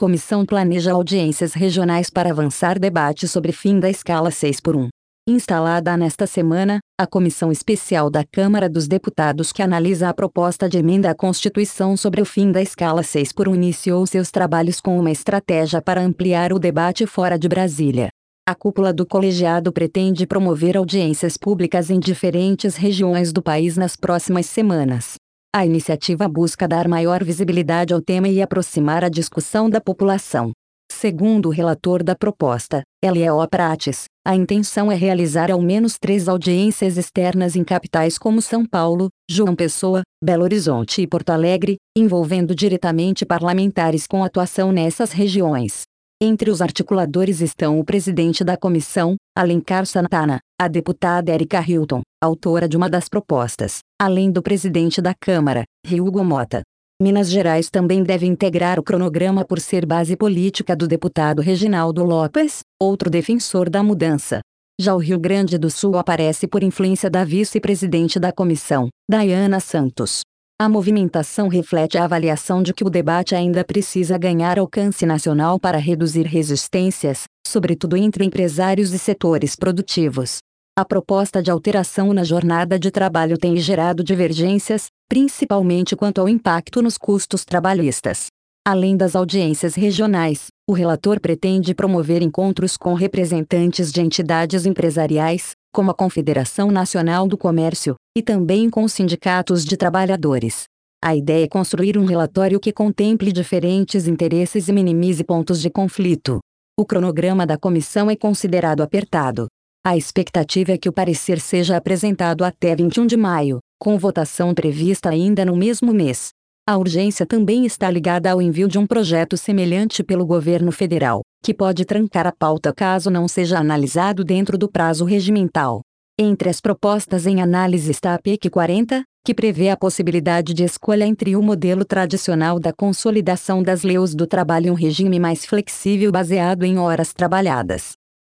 Comissão planeja audiências regionais para avançar debate sobre fim da escala 6x1. Instalada nesta semana, a Comissão Especial da Câmara dos Deputados que analisa a proposta de emenda à Constituição sobre o fim da escala 6x1 iniciou seus trabalhos com uma estratégia para ampliar o debate fora de Brasília. A cúpula do colegiado pretende promover audiências públicas em diferentes regiões do país nas próximas semanas. A iniciativa busca dar maior visibilidade ao tema e aproximar a discussão da população. Segundo o relator da proposta, L.E.O. Prates, a intenção é realizar ao menos 3 audiências externas em capitais como São Paulo, João Pessoa, Belo Horizonte e Porto Alegre, envolvendo diretamente parlamentares com atuação nessas regiões. Entre os articuladores estão o presidente da comissão, Alencar Santana, a deputada Érica Hilton, autora de uma das propostas, além do presidente da Câmara, Hugo Mota. Minas Gerais também deve integrar o cronograma por ser base política do deputado Reginaldo Lopes, outro defensor da mudança. Já o Rio Grande do Sul aparece por influência da vice-presidente da comissão, Dayana Santos. A movimentação reflete a avaliação de que o debate ainda precisa ganhar alcance nacional para reduzir resistências, sobretudo entre empresários e setores produtivos. A proposta de alteração na jornada de trabalho tem gerado divergências, principalmente quanto ao impacto nos custos trabalhistas. Além das audiências regionais, o relator pretende promover encontros com representantes de entidades empresariais, como a Confederação Nacional do Comércio, e também com sindicatos de trabalhadores. A ideia é construir um relatório que contemple diferentes interesses e minimize pontos de conflito. O cronograma da comissão é considerado apertado. A expectativa é que o parecer seja apresentado até 21 de maio, com votação prevista ainda no mesmo mês. A urgência também está ligada ao envio de um projeto semelhante pelo governo federal, que pode trancar a pauta caso não seja analisado dentro do prazo regimental. Entre as propostas em análise está a PEC 40, que prevê a possibilidade de escolha entre o modelo tradicional da consolidação das leis do trabalho e um regime mais flexível baseado em horas trabalhadas.